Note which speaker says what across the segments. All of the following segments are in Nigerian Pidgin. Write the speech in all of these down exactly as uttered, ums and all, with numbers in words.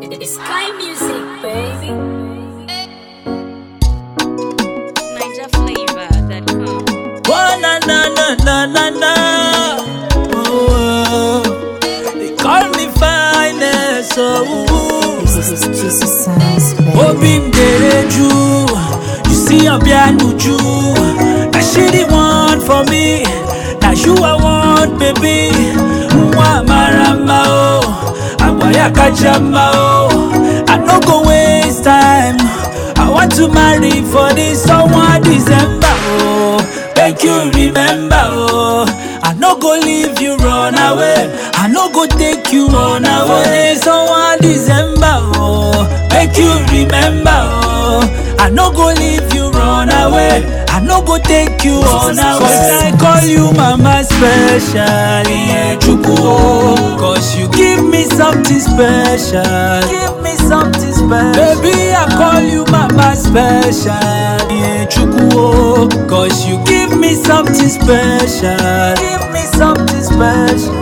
Speaker 1: It's Sky Music, baby.
Speaker 2: Niger Flavor dot com.
Speaker 3: Oh, na na na na na na. Oh, they call me finest. Oh, Obim Dereju. You see, I'm Bianuju. Now she the one for me. Now you I want, baby. Mwa marama oh, Agbaya kajama oh. I no go waste time. I want to marry for this someone December oh. Make you remember oh. I no go leave you run away. I no go take you on away. Someone December oh. Make you remember oh. I no go leave you run away. I no go take you on away. Cause I call you mama special, yeah, chuku oh. Cause you give me something special. Give me something special. Baby, I call you mama special, yeah, chuku oh. Cause you give me something special. Give me something special.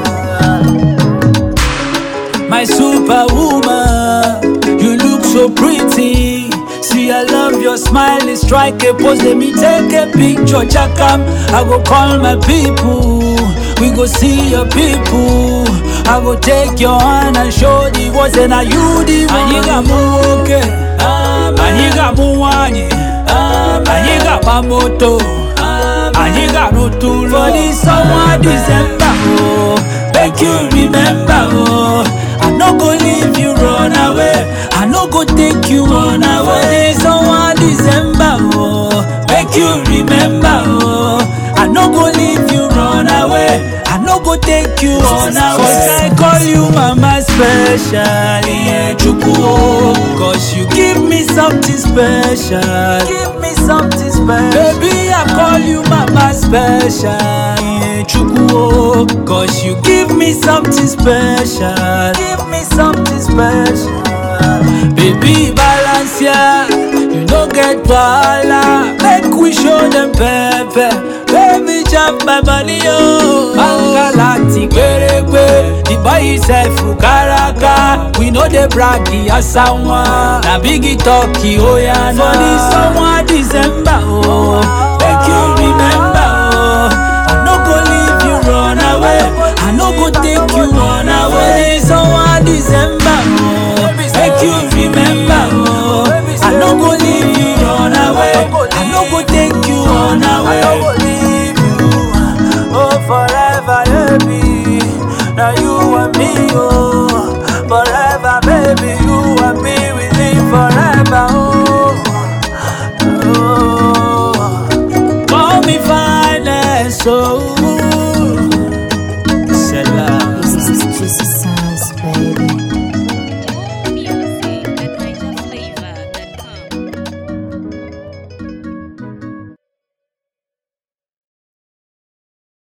Speaker 3: My superwoman, you look so pretty. See, I love your smile, it strike a pose. Let me take a picture, Chakam. I go call my people. We go see your people. I go take your hand and show the words. And are you the one? Aniga muoke, aniga muwani, aniga mamoto, aniga rutulo. For this summer December, oh, make you remember, oh. I no go leave you run away. I no go take you on away. Someone December oh, make you remember oh. I no go leave you run away. I no go take you on away. Cause I call you mama special, yeah, chuku oh. Cause you give me something special. Give me something special. Baby, I call you mama special, yeah, chuku oh. Cause you give me something special. Give me something special. Baby, balance ya, you no get wahala. Make we show them pepe. Baby, chop my money, oh. Mangalati, kwerekwe. The boy is a fukaraka. We know they brag the asawa. Na biggie talkie, oh yeah. For this summer December, oh. Make you remember, oh. I no go leave you run away. I no go take you on away. This summer December.